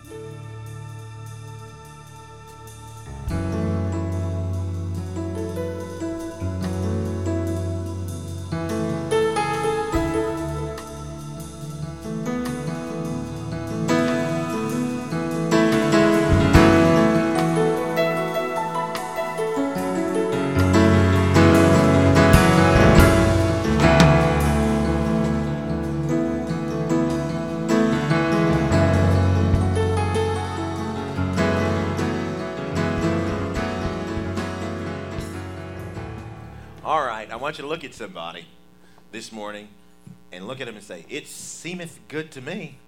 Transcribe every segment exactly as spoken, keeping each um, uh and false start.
All right, I want you to look at somebody this morning and look at them and say, "It seemeth good to me."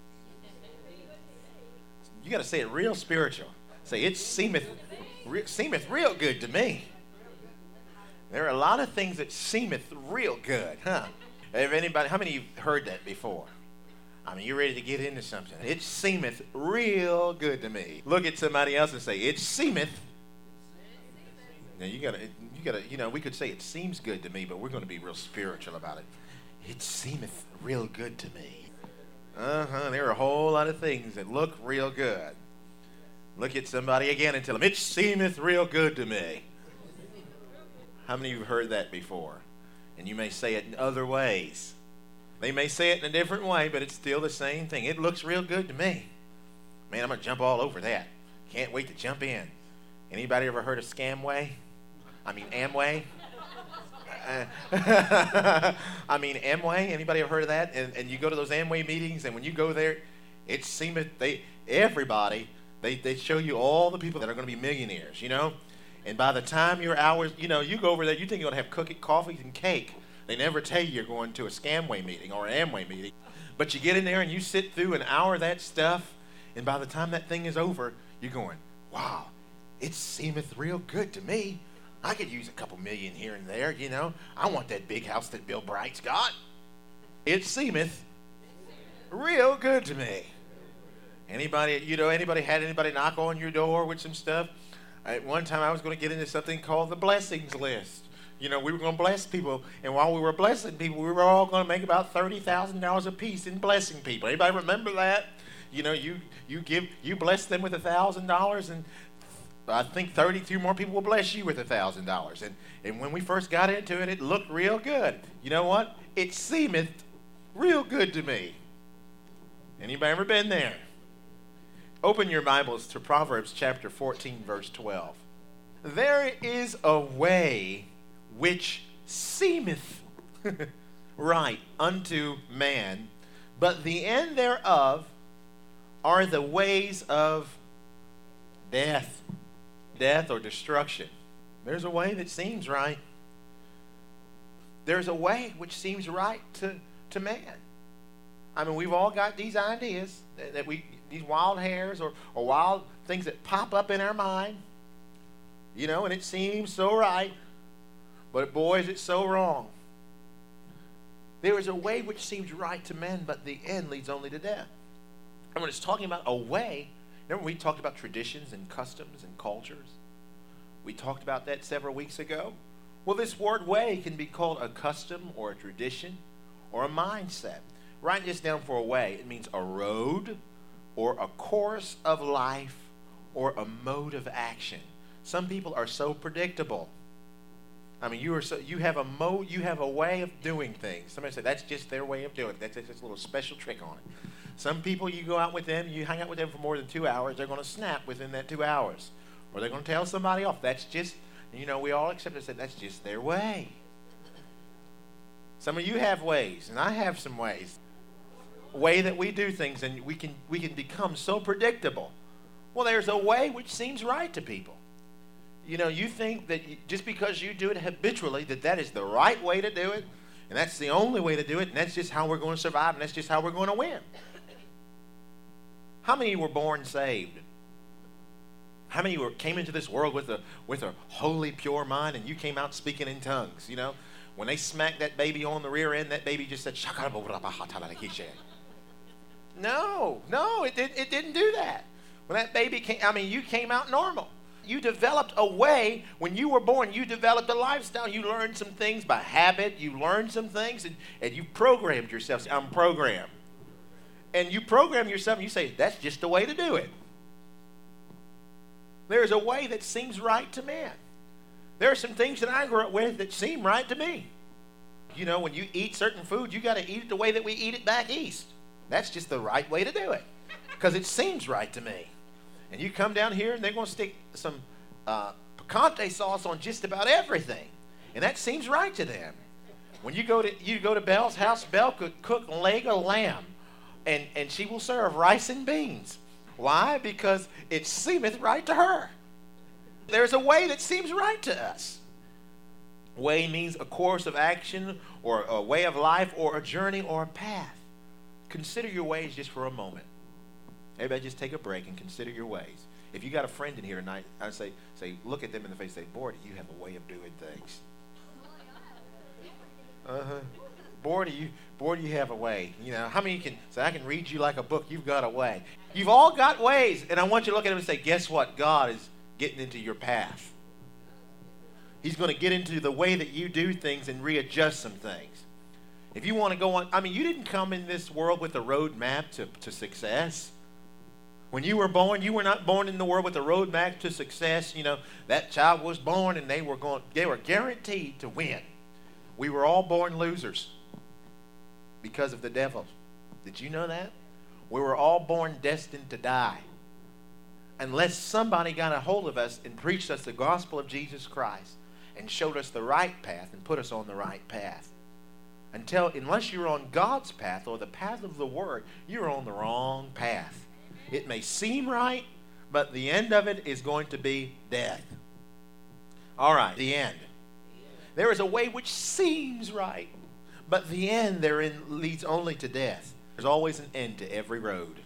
You got to say it real spiritual. Say, "It seemeth, re- seemeth real good to me." There are a lot of things that seemeth real good, huh? Have anybody, how many of you heard that before? I mean, you're ready to get into something. It seemeth real good to me. Look at somebody else and say, "It seemeth." Now you gotta, you gotta, you know, we could say it seems good to me, but we're going to be real spiritual about it. It seemeth real good to me. Uh-huh. There are a whole lot of things that look real good. Look at somebody again and tell them, "It seemeth real good to me." How many of you have heard that before? And you may say it in other ways. They may say it in a different way, but it's still the same thing. It looks real good to me. Man, I'm going to jump all over that. Can't wait to jump in. Anybody ever heard of Scamway? I mean, Amway? Uh, I mean, Amway? Anybody ever heard of that? And, and you go to those Amway meetings, and when you go there, it seemeth, they, everybody, they, they show you all the people that are going to be millionaires, you know? And by the time your hours, you know, you go over there, you think you're going to have cookie, coffee, and cake. They never tell you you're going to a Scamway meeting or an Amway meeting. But you get in there and you sit through an hour of that stuff, and by the time that thing is over, you're going, "Wow, it seemeth real good to me. I could use a couple million here and there, you know. I want that big house that Bill Bright's got. It seemeth real good to me." Anybody, you know, anybody had anybody knock on your door with some stuff? At one time I was going to get into something called the blessings list. You know, we were going to bless people, and while we were blessing people, we were all going to make about thirty thousand dollars a piece in blessing people. Anybody remember that? You know, you you give you bless them with a thousand dollars, and I think thirty-two more people will bless you with a thousand dollars. And and when we first got into it, it looked real good. You know what? It seemeth real good to me. Anybody ever been there? Open your Bibles to Proverbs chapter fourteen, verse twelve. There is a way which seemeth right unto man, but the end thereof are the ways of death. Death or destruction. There's a way that seems right. There's a way which seems right to, to man. I mean, we've all got these ideas that, that we, these wild hairs or, or wild things that pop up in our mind, you know, and it seems so right, but boy, is it so wrong. There is a way which seems right to men, but the end leads only to death. And when it's talking about a way, remember we talked about traditions and customs and cultures? We talked about that several weeks ago. Well, this word way can be called a custom or a tradition or a mindset. Write this down for a way. It means a road or a course of life or a mode of action. Some people are so predictable. I mean, you are so you have a mode, you have a way of doing things. Somebody said that's just their way of doing it. That's just a little special trick on it. Some people, you go out with them, you hang out with them for more than two hours, they're going to snap within that two hours. Or they're going to tell somebody off. That's just, you know, we all accept it and say that's just their way. Some of you have ways, and I have some ways. Way that we do things, and we can we can become so predictable. Well, there's a way which seems right to people. You know, you think that you, just because you do it habitually, that that is the right way to do it, and that's the only way to do it, and that's just how we're going to survive, and that's just how we're going to win. How many were born saved? How many were came into this world with a with a holy, pure mind, and you came out speaking in tongues? You know, when they smacked that baby on the rear end, that baby just said, no, no, it, did, it didn't do that. When that baby came, I mean, you came out normal. You developed a way. When you were born, you developed a lifestyle. You learned some things by habit. You learned some things, and, and you programmed yourself. I'm programmed. And you program yourself and you say, that's just the way to do it. There is a way that seems right to man. There are some things that I grew up with that seem right to me. You know, when you eat certain food, you got to eat it the way that we eat it back east. That's just the right way to do it because it seems right to me. And you come down here and they're going to stick some uh, picante sauce on just about everything. And that seems right to them. When you go to you go to Belle's house, Belle could cook leg of lamb, and, and she will serve rice and beans. Why? Because it seemeth right to her. There's a way that seems right to us. Way means a course of action or a way of life or a journey or a path. Consider your ways just for a moment. Everybody just take a break and consider your ways. If you got a friend in here tonight, I'd say, say, look at them in the face and say, boy, do you have a way of doing things. Uh-huh. Boy, do you, boy, do you have a way. You know, how many can say, I can read you like a book. You've got a way. You've all got ways. And I want you to look at them and say, guess what? God is getting into your path. He's going to get into the way that you do things and readjust some things. If you want to go on, I mean, you didn't come in this world with a road map to, to success. When you were born, you were not born in the world with a road map to success. You know, that child was born and they were going, they were guaranteed to win. We were all born losers because of the devil. Did you know that? We were all born destined to die. Unless somebody got a hold of us and preached us the gospel of Jesus Christ and showed us the right path and put us on the right path. Until, unless you're on God's path or the path of the Word, you're on the wrong path. It may seem right, but the end of it is going to be death. All right, the end. There is a way which seems right, but the end therein leads only to death. There's always an end to every road.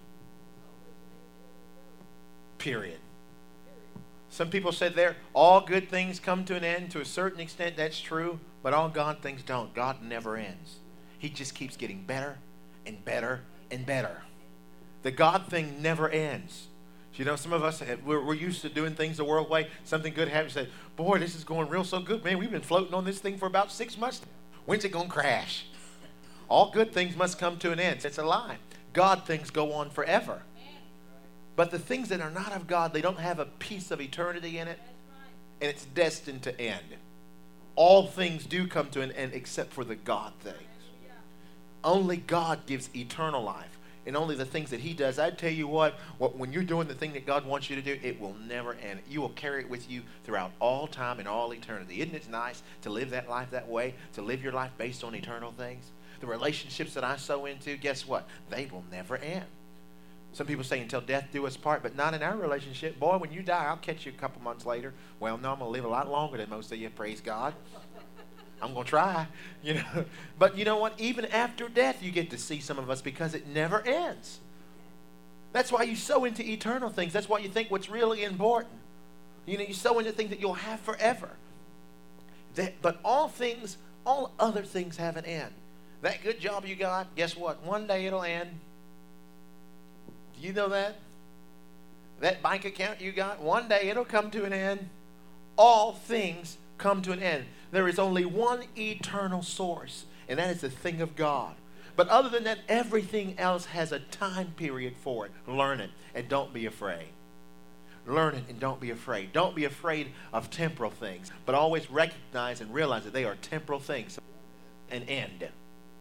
Period. Some people said there, all good things come to an end. To a certain extent, that's true, but all God things don't. God never ends. He just keeps getting better and better and better. The God thing never ends. You know, some of us, have, we're, we're used to doing things the world way. Something good happens, say, boy, this is going real so good. Man, we've been floating on this thing for about six months. When's it going to crash? All good things must come to an end. It's a lie. God things go on forever. But the things that are not of God, they don't have a piece of eternity in it, and it's destined to end. All things do come to an end except for the God things. Only God gives eternal life, and only the things that He does. I tell you what, what, when you're doing the thing that God wants you to do, it will never end. You will carry it with you throughout all time and all eternity. Isn't it nice to live that life that way, to live your life based on eternal things? The relationships that I sow into, guess what? They will never end. Some people say until death do us part, but not in our relationship. Boy, when you die, I'll catch you a couple months later. Well, no, I'm going to live a lot longer than most of you, praise God. I'm going to try, you know. But you know what? Even after death, you get to see some of us because it never ends. That's why you sow into eternal things. That's why you think what's really important. You know, you sow into things that you'll have forever. That, but all things, all other things have an end. That good job you got, guess what? One day it'll end. Do you know that? That bank account you got, one day it'll come to an end. All things come to an end. There is only one eternal source, and that is the thing of God. But other than that, everything else has a time period for it. Learn it, and don't be afraid. Learn it, and don't be afraid. Don't be afraid of temporal things, but always recognize and realize that they are temporal things. An end.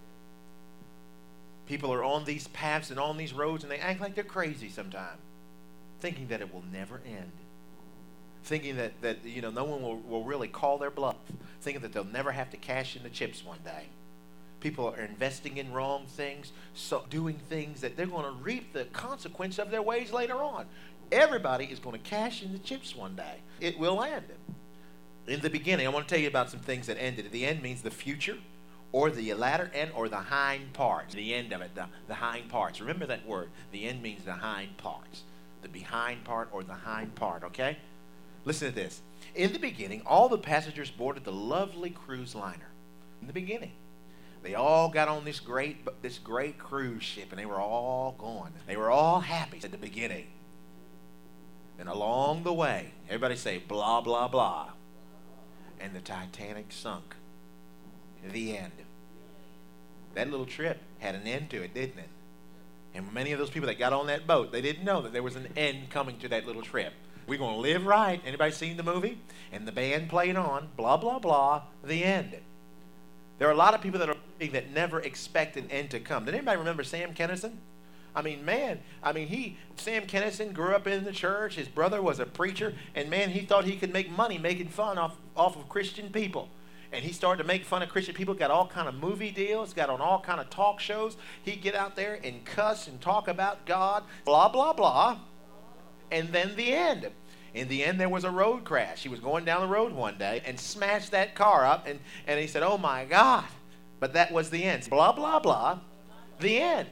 People are on these paths and on these roads, and they act like they're crazy sometimes, thinking that it will never end. Thinking that, that you know, no one will, will really call their bluff. Thinking that they'll never have to cash in the chips one day. People are investing in wrong things, so doing things that they're going to reap the consequence of their ways later on. Everybody is going to cash in the chips one day. It will end. In the beginning, I want to tell you about some things that ended. The end means the future, or the latter end, or the hind parts. The end of it, the, the hind parts. Remember that word. The end means the hind parts. The behind part or the hind part, okay? Listen to this. In the beginning, all the passengers boarded the lovely cruise liner. In the beginning. They all got on this great, this great cruise ship, and they were all going. They were all happy at the beginning. And along the way, everybody say, blah, blah, blah. And the Titanic sunk. The end. That little trip had an end to it, didn't it? And many of those people that got on that boat, they didn't know that there was an end coming to that little trip. We're going to live right. Anybody seen the movie? And the band played on, blah, blah, blah, the end. There are a lot of people that are that never expect an end to come. Did anybody remember Sam Kinison? I mean, man, I mean, he, Sam Kinison grew up in the church. His brother was a preacher, and man, he thought he could make money making fun off, off of Christian people. And he started to make fun of Christian people, got all kind of movie deals, got on all kind of talk shows. He'd get out there and cuss and talk about God, blah, blah, blah. And then the end. In the end, there was a road crash. He was going down the road one day and smashed that car up, and, and he said, oh, my God. But that was the end. Blah, blah, blah. The end.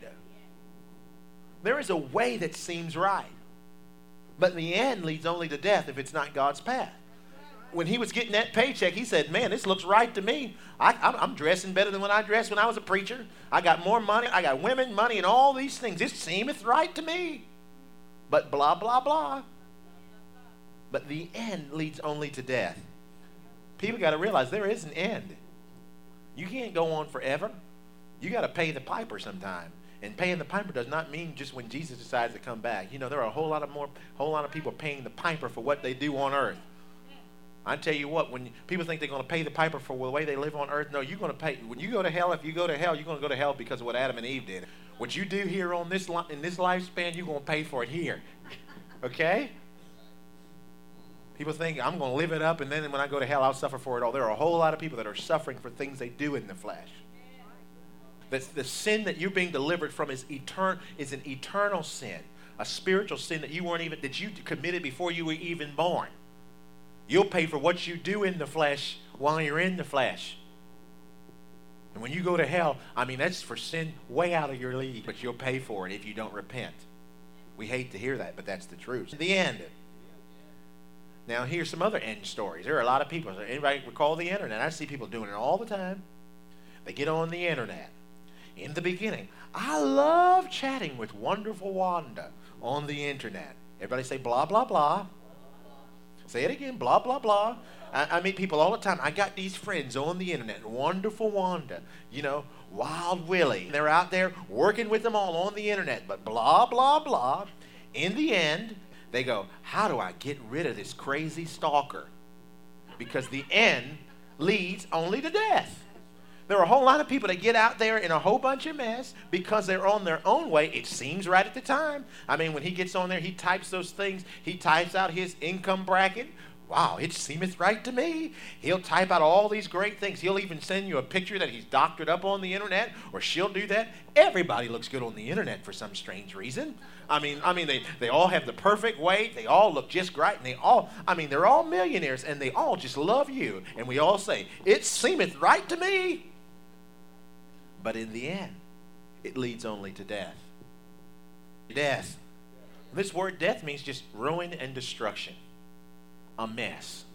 There is a way that seems right. But the end leads only to death if it's not God's path. When he was getting that paycheck, he said, man, this looks right to me. I, I'm, I'm dressing better than when I dressed when I was a preacher. I got more money. I got women, money, and all these things. This seemeth right to me. But blah, blah, blah. But the end leads only to death. People got to realize there is an end. You can't go on forever. You got to pay the piper sometime. And paying the piper does not mean just when Jesus decides to come back. You know, there are a whole lot of more, whole lot of people paying the piper for what they do on earth. I tell you what, when people think they're going to pay the piper for the way they live on earth, no, you're going to pay. When you go to hell, if you go to hell, you're going to go to hell because of what Adam and Eve did. What you do here on this li- in this lifespan, you're going to pay for it here. Okay? People think, I'm going to live it up, and then when I go to hell, I'll suffer for it all. There are a whole lot of people that are suffering for things they do in the flesh. The, the sin that you're being delivered from is etern- is an eternal sin, a spiritual sin that you weren't even that you committed before you were even born. You'll pay for what you do in the flesh while you're in the flesh. And when you go to hell, I mean, that's for sin way out of your league, but you'll pay for it if you don't repent. We hate to hear that, but that's the truth. The end. Now, here's some other end stories. There are a lot of people. Anybody recall the internet? I see people doing it all the time. They get on the internet. In the beginning, I love chatting with wonderful Wanda on the internet. Everybody say blah, blah, blah. Say it again, blah, blah, blah. I, I meet people all the time. I got these friends on the internet, wonderful Wanda, you know, Wild Willie. They're out there working with them all on the internet, but blah, blah, blah. In the end, they go, how do I get rid of this crazy stalker? Because the end leads only to death. There are a whole lot of people that get out there in a whole bunch of mess because they're on their own way. It seems right at the time. I mean, when he gets on there, he types those things. He types out his income bracket. Wow, it seemeth right to me. He'll type out all these great things. He'll even send you a picture that he's doctored up on the internet, or she'll do that. Everybody looks good on the internet for some strange reason. I mean, I mean, they, they all have the perfect weight. They all look just great. And they all, I mean, they're all millionaires, and they all just love you. And we all say, it seemeth right to me. But in the end, it leads only to death. Death. This word death means just ruin and destruction. A mess.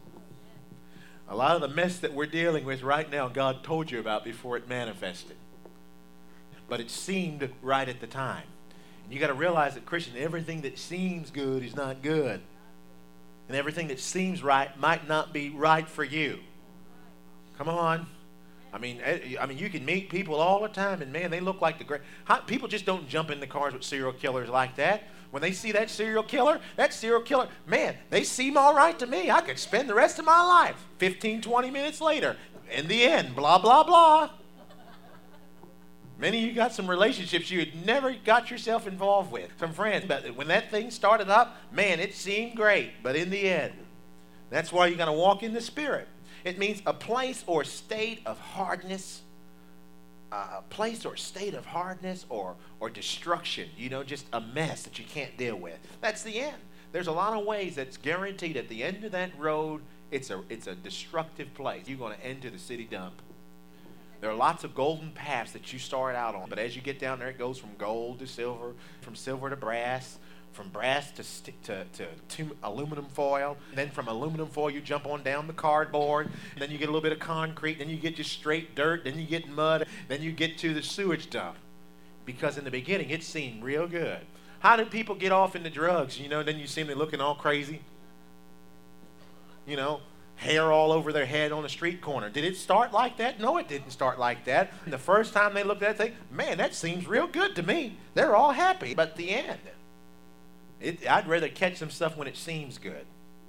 A lot of the mess that we're dealing with right now, God told you about before it manifested. But it seemed right at the time. And you got to realize that, Christian, everything that seems good is not good. And everything that seems right might not be right for you. Come on. I mean, I mean, you can meet people all the time, and man, they look like the great. How, people just don't jump in the cars with serial killers like that. When they see that serial killer, that serial killer, man, they seem all right to me. I could spend the rest of my life. fifteen, twenty minutes later, in the end, blah, blah, blah. Many of you got some relationships you had never got yourself involved with. Some friends, but when that thing started up, man, it seemed great. But in the end, that's why you got to walk in the Spirit. It means a place or state of hardness, uh, a place or state of hardness or, or destruction, you know, just a mess that you can't deal with. That's the end. There's a lot of ways that's guaranteed at the end of that road, it's a, it's a destructive place. You're going to enter the city dump. There are lots of golden paths that you start out on, but as you get down there, it goes from gold to silver, from silver to brass, from brass to, st- to, to, to aluminum foil. Then from aluminum foil, you jump on down the cardboard. Then you get a little bit of concrete. Then you get just straight dirt. Then you get mud. Then you get to the sewage dump. Because in the beginning, it seemed real good. How do people get off into drugs? You know, then you see them looking all crazy. You know, hair all over their head on the street corner. Did it start like that? No, it didn't start like that. And the first time they looked at it, they think, man, that seems real good to me. They're all happy. But the end, it, I'd rather catch some stuff when it seems good.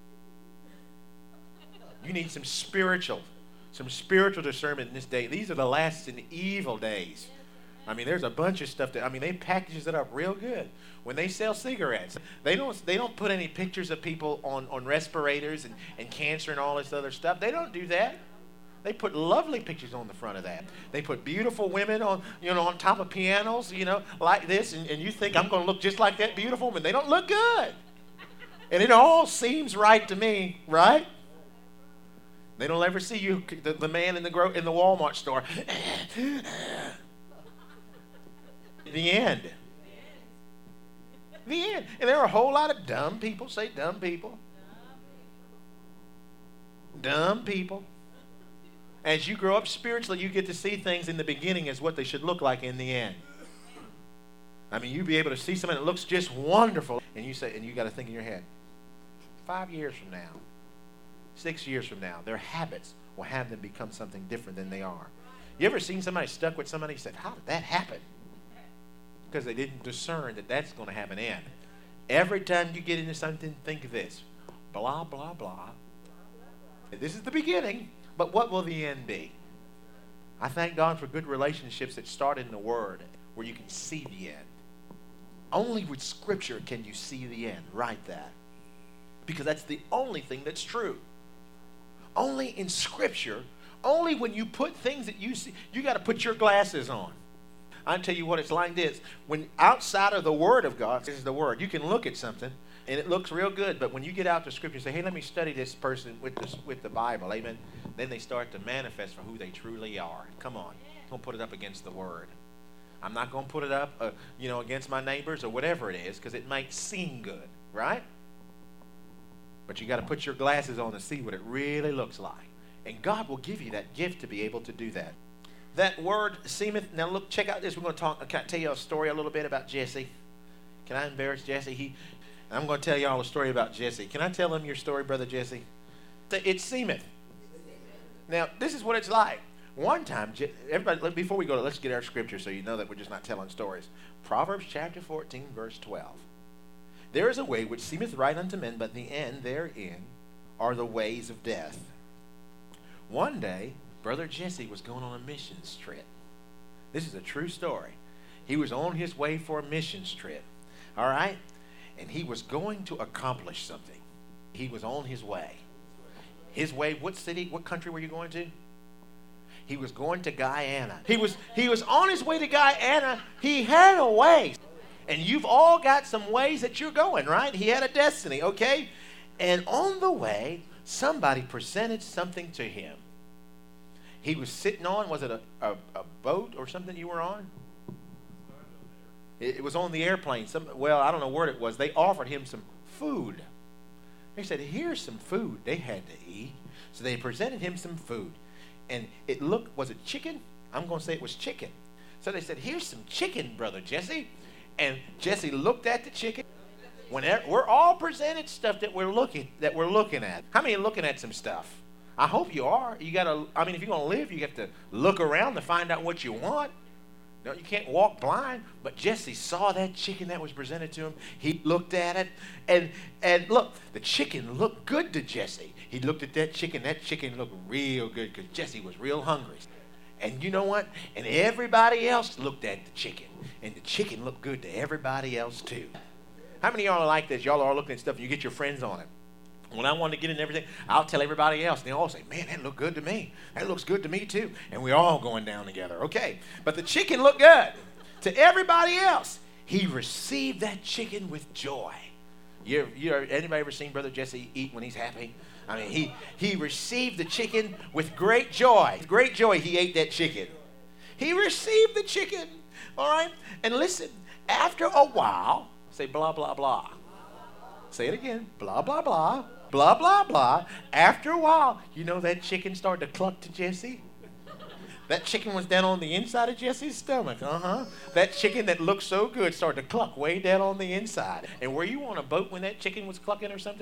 You need some spiritual, some spiritual discernment in this day. These are the last and evil days. I mean, there's a bunch of stuff that, I mean, they packages it up real good. When they sell cigarettes, they don't they don't put any pictures of people on, on respirators and, and cancer and all this other stuff. They don't do that. They put lovely pictures on the front of that. They put beautiful women on, you know, on top of pianos, you know, like this, and, and you think I'm going to look just like that beautiful woman. They don't look good. And it all seems right to me, right? They don't ever see you, the, the man in the gro- in the Walmart store. The end. The end. And there are a whole lot of dumb people. Say dumb people. Dumb people. As you grow up spiritually, you get to see things in the beginning as what they should look like in the end. I mean, you be able to see something that looks just wonderful, and you say, and you got to think in your head, five years from now, six years from now, their habits will have them become something different than they are. You ever seen somebody stuck with somebody and said, how did that happen? Because they didn't discern that that's going to have an end. Every time you get into something, think of this. Blah, blah, blah. This is the beginning, but what will the end be? I thank God for good relationships that start in the Word, where you can see the end. Only with Scripture can you see the end. Write that. Because that's the only thing that's true. Only in Scripture, only when you put things that you see, you got to put your glasses on. I'll tell you what it's like this. When outside of the Word of God, this is the Word, you can look at something and it looks real good, but when you get out to Scripture and say, hey, let me study this person with, this, with the Bible, amen, then they start to manifest for who they truly are. Come on. Don't put it up against the Word. I'm not going to put it up uh, you know, against my neighbors or whatever it is, because it might seem good, right? But you got to put your glasses on to see what it really looks like. And God will give you that gift to be able to do that. That word seemeth. Now look, check out this. We're going to talk. Can I tell you a story a little bit about Jesse? Can I embarrass Jesse? He, I'm going to tell you all a story about Jesse. Can I tell him your story, Brother Jesse? It seemeth. Now this is what it's like. One time, everybody, before we go, let's get our scripture so you know that we're just not telling stories. Proverbs chapter fourteen, verse twelve. There is a way which seemeth right unto men, but the end therein are the ways of death. One day, Brother Jesse was going on a missions trip. This is a true story. He was on his way for a missions trip. All right? And he was going to accomplish something. He was on his way. His way, what city, what country were you going to? He was going to Guyana. He was, he was on his way to Guyana. He had a way. And you've all got some ways that you're going, right? He had a destiny, okay? And on the way, somebody presented something to him. He was sitting on, was it a, a, a boat or something you were on? It, it was on the airplane. Some, well, I don't know where it was. They offered him some food. They said, here's some food. They had to eat. So they presented him some food. And it looked, was it chicken? I'm going to say it was chicken. So they said, here's some chicken, Brother Jesse. And Jesse looked at the chicken. Whenever, we're all presented stuff that we're looking that we're looking at. How many are looking at some stuff? I hope you are. You gotta. I mean, if you're gonna live, you have to look around to find out what you want. No, you can't walk blind. But Jesse saw that chicken that was presented to him. He looked at it, and and look, the chicken looked good to Jesse. He looked at that chicken. That chicken looked real good because Jesse was real hungry. And you know what? And everybody else looked at the chicken, and the chicken looked good to everybody else too. How many of y'all are like this? Y'all are looking at stuff and you get your friends on it. When I want to get in everything, I'll tell everybody else. And they all say, man, that looked good to me. That looks good to me too. And we're all going down together. Okay. But the chicken looked good to everybody else. He received that chicken with joy. You, you anybody ever seen Brother Jesse eat when he's happy? I mean, he, he received the chicken with great joy. With great joy, he ate that chicken. He received the chicken. All right? And listen, after a while, say blah, blah, blah. Say it again. Blah, blah, blah. Blah, blah, blah. After a while, you know that chicken started to cluck to Jesse? That chicken was down on the inside of Jesse's stomach. Uh-huh. That chicken that looked so good started to cluck way down on the inside. And were you on a boat when that chicken was clucking or something?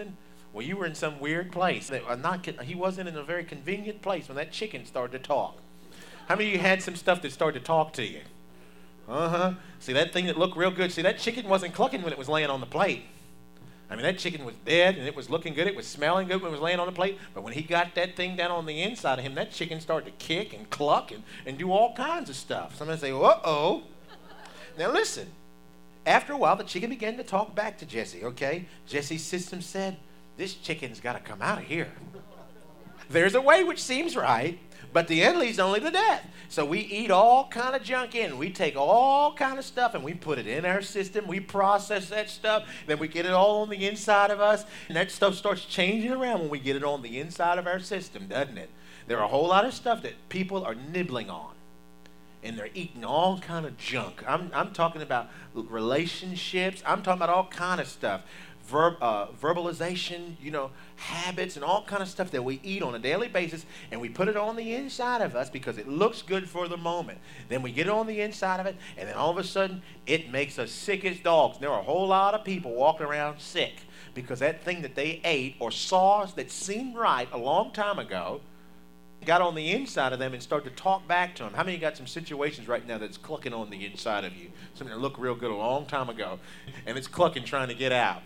Well, you were in some weird place. That, uh, not, he wasn't in a very convenient place when that chicken started to talk. How many of you had some stuff that started to talk to you? Uh-huh. See, that thing that looked real good. See, that chicken wasn't clucking when it was laying on the plate. I mean, that chicken was dead, and it was looking good. It was smelling good when it was laying on the plate. But when he got that thing down on the inside of him, that chicken started to kick and cluck and, and do all kinds of stuff. Somebody say, uh-oh. Now, listen. After a while, the chicken began to talk back to Jesse, okay? Jesse's system said, this chicken's got to come out of here. There's a way which seems right, but the end leads only to death. So we eat all kind of junk in. We take all kind of stuff and we put it in our system. We process that stuff. Then we get it all on the inside of us. And that stuff starts changing around when we get it on the inside of our system, doesn't it? There are a whole lot of stuff that people are nibbling on. And they're eating all kind of junk. I'm, I'm talking about relationships. I'm talking about all kind of stuff. Verb, uh, verbalization, you know, habits and all kind of stuff that we eat on a daily basis, and we put it on the inside of us because it looks good for the moment. Then we get it on the inside of it, and then all of a sudden, it makes us sick as dogs. And there are a whole lot of people walking around sick because that thing that they ate or saw that seemed right a long time ago got on the inside of them and started to talk back to them. How many of you got some situations right now that's clucking on the inside of you? Something that looked real good a long time ago, and it's clucking trying to get out.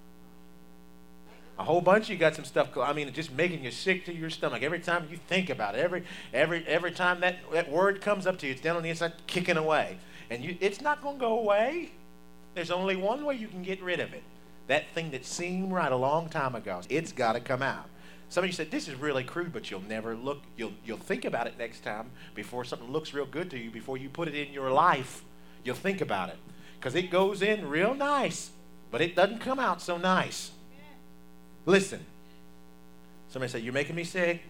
A whole bunch of you got some stuff, I mean, just making you sick to your stomach. Every time you think about it, every every every time that, that word comes up to you, it's down on the inside, kicking away. And you, it's not going to go away. There's only one way you can get rid of it. That thing that seemed right a long time ago, it's got to come out. Some of you said, this is really crude, but you'll never look, you'll, you'll think about it next time before something looks real good to you, before you put it in your life, you'll think about it. Because it goes in real nice, but it doesn't come out so nice. Listen, somebody say, you're making me sick.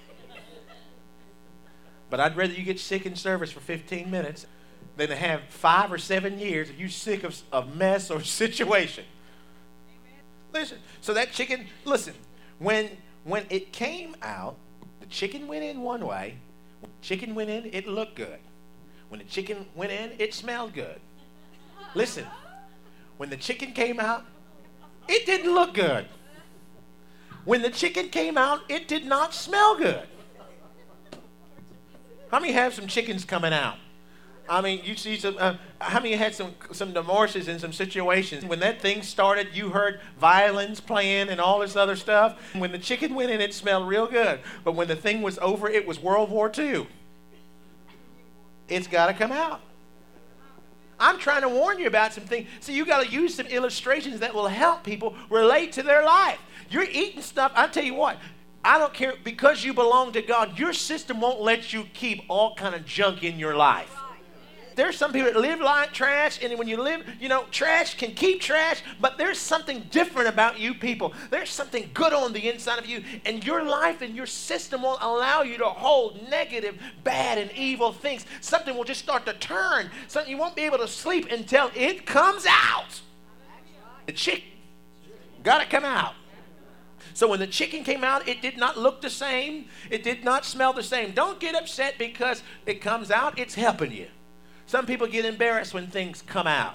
But I'd rather you get sick in service for fifteen minutes than to have five or seven years of you sick of a mess or situation. Amen. Listen, so that chicken, listen, when, when it came out, the chicken went in one way. When the chicken went in, it looked good. When the chicken went in, it smelled good. Listen, when the chicken came out, it didn't look good. When the chicken came out, it did not smell good. How many have some chickens coming out? I mean, you see some, uh, how many had some, some divorces in some situations? When that thing started, you heard violins playing and all this other stuff. When the chicken went in, it smelled real good. But when the thing was over, it was World War Two. It's got to come out. I'm trying to warn you about some things. So you got to use some illustrations that will help people relate to their life. You're eating stuff, I tell you what, I don't care, because you belong to God, your system won't let you keep all kind of junk in your life. There's some people that live like trash, and when you live, you know, trash can keep trash, but there's something different about you people. There's something good on the inside of you, and your life and your system won't allow you to hold negative, bad, and evil things. Something will just start to turn. Something you won't be able to sleep until it comes out. The chicken got to come out. So when the chicken came out, it did not look the same. It did not smell the same. Don't get upset because it comes out. It's helping you. Some people get embarrassed when things come out.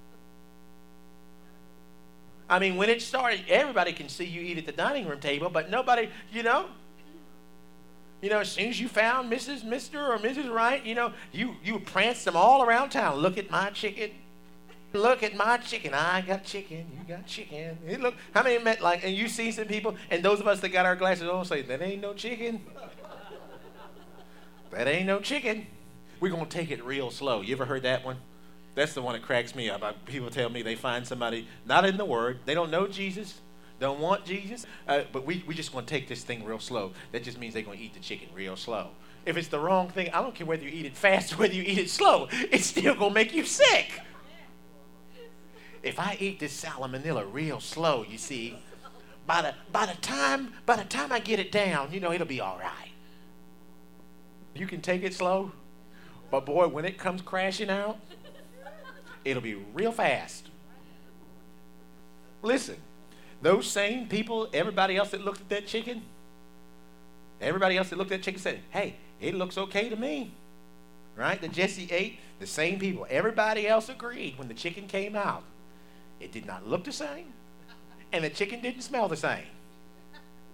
I mean, when it started, everybody can see you eat at the dining room table, but nobody, you know, you know, as soon as you found Missus Mister or Missus Wright, you know, you, you pranced them all around town. Look at my chicken. Look at my chicken. I got chicken. You got chicken. Hey, look, how many met like, and you see some people, and those of us that got our glasses on say, that ain't no chicken. That ain't no chicken. We're going to take it real slow. You ever heard that one? That's the one that cracks me up. I, people tell me they find somebody not in the Word. They don't know Jesus, don't want Jesus, uh, but we, we just going to take this thing real slow. That just means they're going to eat the chicken real slow. If it's the wrong thing, I don't care whether you eat it fast or whether you eat it slow. It's still going to make you sick. If I eat this salmonella real slow, you see, by the, by the time by the time I get it down, you know, it'll be all right. You can take it slow, but boy, when it comes crashing out, it'll be real fast. Listen, those same people, everybody else that looked at that chicken, everybody else that looked at that chicken said, hey, it looks okay to me. Right? That Jesse ate, the same people. Everybody else agreed when the chicken came out. It did not look the same, and the chicken didn't smell the same.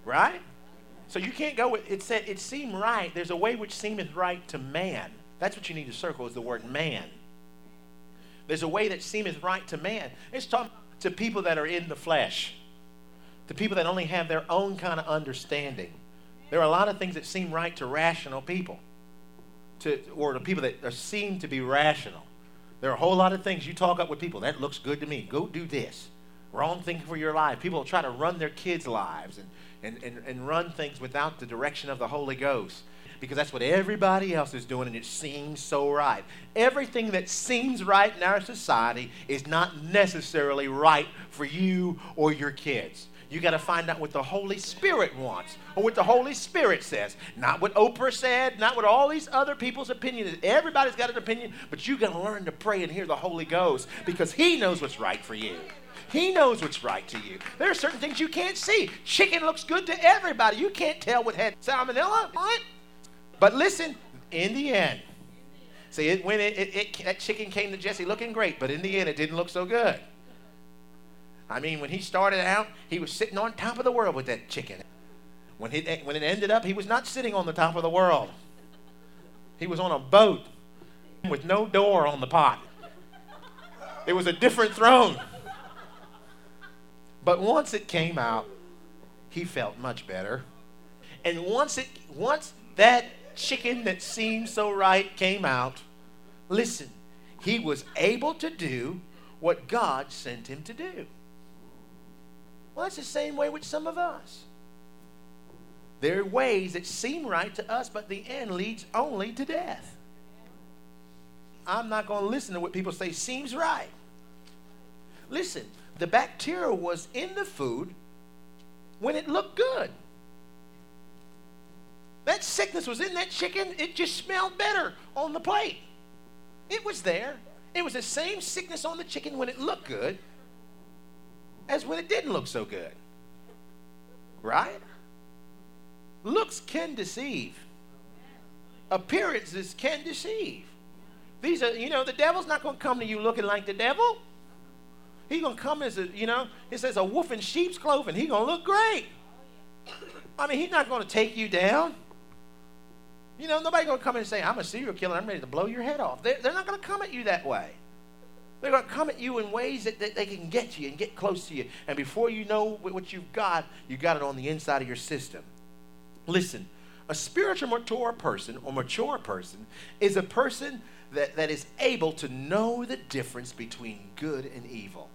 Right? So you can't go with, it said, it seemed right. There's a way which seemeth right to man. That's what you need to circle is the word man. There's a way that seemeth right to man. It's talking to people that are in the flesh. To people that only have their own kind of understanding. There are a lot of things that seem right to rational people. To, or to people that are, seem to be rational. There are a whole lot of things you talk up with people. That looks good to me. Go do this. Wrong thing for your life. People try to run their kids' lives and, and, and, and run things without the direction of the Holy Ghost. Because that's what everybody else is doing, and it seems so right. Everything that seems right in our society is not necessarily right for you or your kids. You got to find out what the Holy Spirit wants or what the Holy Spirit says. Not what Oprah said, not what all these other people's opinion is. Everybody's got an opinion, but you got to learn to pray and hear the Holy Ghost because he knows what's right for you. He knows what's right to you. There are certain things you can't see. Chicken looks good to everybody. You can't tell what had salmonella. What? But listen, in the end, see, it, when it, it, it, that chicken came to Jesse looking great, but in the end, it didn't look so good. I mean, when he started out, he was sitting on top of the world with that chicken. When, he, when it ended up, he was not sitting on the top of the world. He was on a boat with no door on the pot. It was a different throne. But once it came out, he felt much better. And once it, once that chicken that seemed so right came out, listen, he was able to do what God sent him to do. Well, that's the same way with some of us. There are ways that seem right to us, but the end leads only to death. I'm not going to listen to what people say seems right. Listen, the bacteria was in the food when it looked good. That sickness was in that chicken. It just smelled better on the plate. It was there. It was the same sickness on the chicken when it looked good as when it didn't look so good. Right? Looks can deceive. Appearances can deceive. These are, you know, the devil's not going to come to you looking like the devil. He's going to come as a, you know, it says a wolf in sheep's clothing. He's going to look great. I mean, he's not going to take you down. You know, nobody's going to come in and say, I'm a serial killer. I'm ready to blow your head off. They're, they're not going to come at you that way. They're going to come at you in ways that, that they can get you and get close to you. And before you know what you've got, you got it on the inside of your system. Listen, a spiritual mature person or mature person is a person that, that is able to know the difference between good and evil.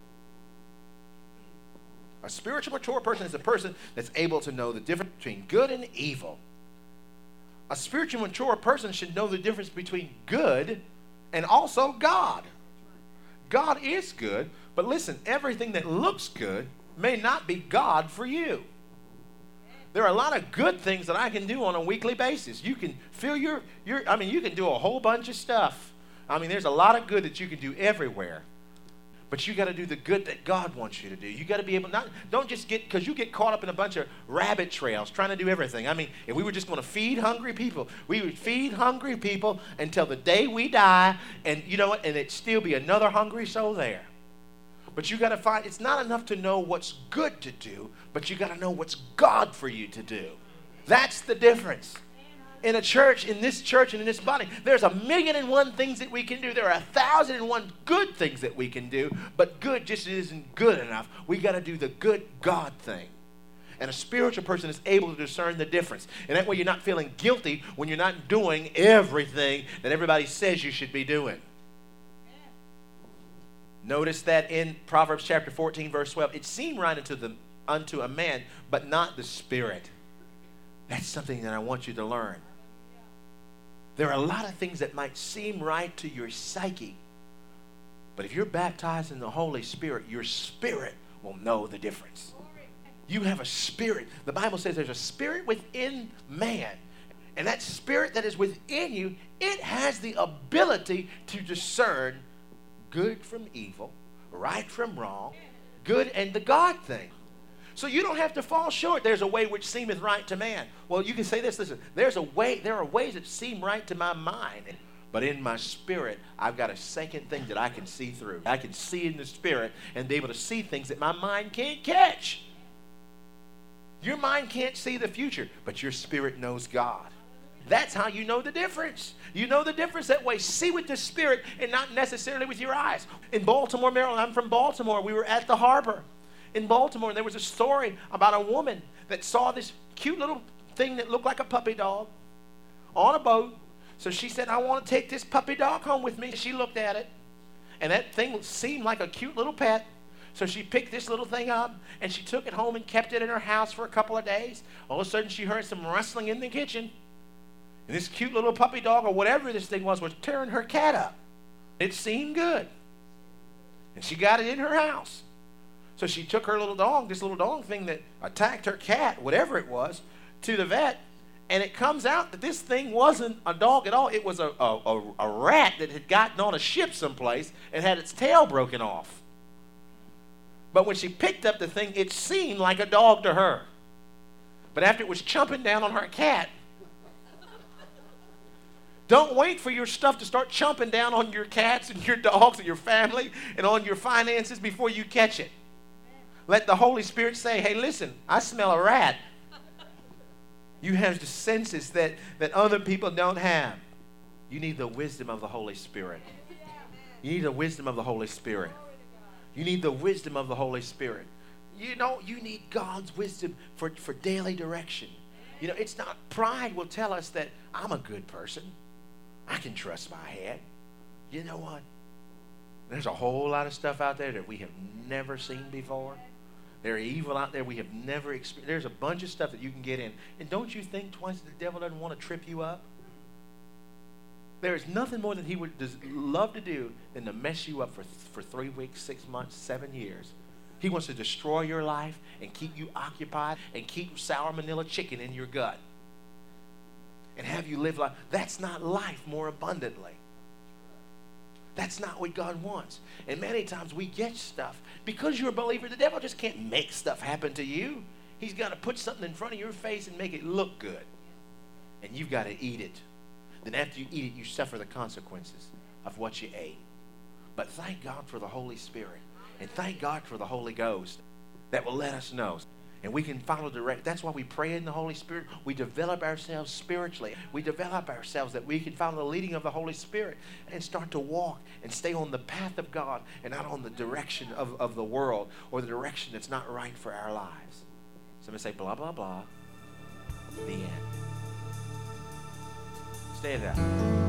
A spiritual mature person is a person that's able to know the difference between good and evil. A spiritually mature person should know the difference between good and also God. God is good, but listen, everything that looks good may not be God for you. There are a lot of good things that I can do on a weekly basis. You can fill your, your I mean, you can do a whole bunch of stuff. I mean, there's a lot of good that you can do everywhere. But you got to do the good that God wants you to do. You got to be able, not, don't just get, because you get caught up in a bunch of rabbit trails trying to do everything. I mean, if we were just going to feed hungry people, we would feed hungry people until the day we die, and you know what, and it'd still be another hungry soul there. But you got to find, it's not enough to know what's good to do, but you got to know what's God for you to do. That's the difference. In a church, in this church and in this body, there's a million and one things that we can do. There are a thousand and one good things that we can do, but good just isn't good enough. We got to do the good God thing. And a spiritual person is able to discern the difference. And that way you're not feeling guilty when you're not doing everything that everybody says you should be doing. Notice that in Proverbs chapter fourteen, verse twelve, it seemed right unto, the, unto a man, but not the spirit. That's something that I want you to learn. There are a lot of things that might seem right to your psyche, but if you're baptized in the Holy Spirit, your spirit will know the difference. You have a spirit. The Bible says there's a spirit within man, and that spirit that is within you, it has the ability to discern good from evil, right from wrong, good and the God thing. So you don't have to fall short. There's a way which seemeth right to man. Well, you can say this, listen, there's a way, there are ways that seem right to my mind, but in my spirit, I've got a second thing that I can see through. I can see in the spirit and be able to see things that my mind can't catch. Your mind can't see the future, but your spirit knows God. That's how you know the difference. You know the difference that way. See with the spirit and not necessarily with your eyes. In Baltimore, Maryland, I'm from Baltimore. We were at the harbor in Baltimore, and there was a story about a woman that saw this cute little thing that looked like a puppy dog on a boat. So she said, I want to take this puppy dog home with me. She looked at it, and that thing seemed like a cute little pet. So she picked this little thing up, and she took it home and kept it in her house for a couple of days. All of a sudden, she heard some rustling in the kitchen. And this cute little puppy dog, or whatever this thing was, was tearing her cat up. It seemed good. And she got it in her house. So she took her little dog, this little dog thing that attacked her cat, whatever it was, to the vet. And it comes out that this thing wasn't a dog at all. It was a, a, a, a rat that had gotten on a ship someplace and had its tail broken off. But when she picked up the thing, it seemed like a dog to her. But after it was chomping down on her cat, don't wait for your stuff to start chomping down on your cats and your dogs and your family and on your finances before you catch it. Let the Holy Spirit say, hey, listen, I smell a rat. You have the senses that, that other people don't have. You need the wisdom of the Holy Spirit. You need the wisdom of the Holy Spirit. You need the wisdom of the Holy Spirit. You know, you need God's wisdom for, for daily direction. You know, it's not, pride will tell us that I'm a good person. I can trust my head. You know what? There's a whole lot of stuff out there that we have never seen before. There's evil out there we have never experienced. There's a bunch of stuff that you can get in. And don't you think twice the devil doesn't want to trip you up? There is nothing more that he would love to do than to mess you up for, for three weeks, six months, seven years. He wants to destroy your life and keep you occupied and keep sour manila chicken in your gut. And have you live life. That's not life more abundantly. That's not what God wants. And many times we get stuff. Because you're a believer, the devil just can't make stuff happen to you. He's got to put something in front of your face and make it look good. And you've got to eat it. Then after you eat it, you suffer the consequences of what you ate. But thank God for the Holy Spirit. And thank God for the Holy Ghost that will let us know. And we can follow direct. That's why we pray in the Holy Spirit. We develop ourselves spiritually. We develop ourselves that we can follow the leading of the Holy Spirit and start to walk and stay on the path of God and not on the direction of, of the world or the direction that's not right for our lives. Somebody say blah, blah, blah. The end. Stay there.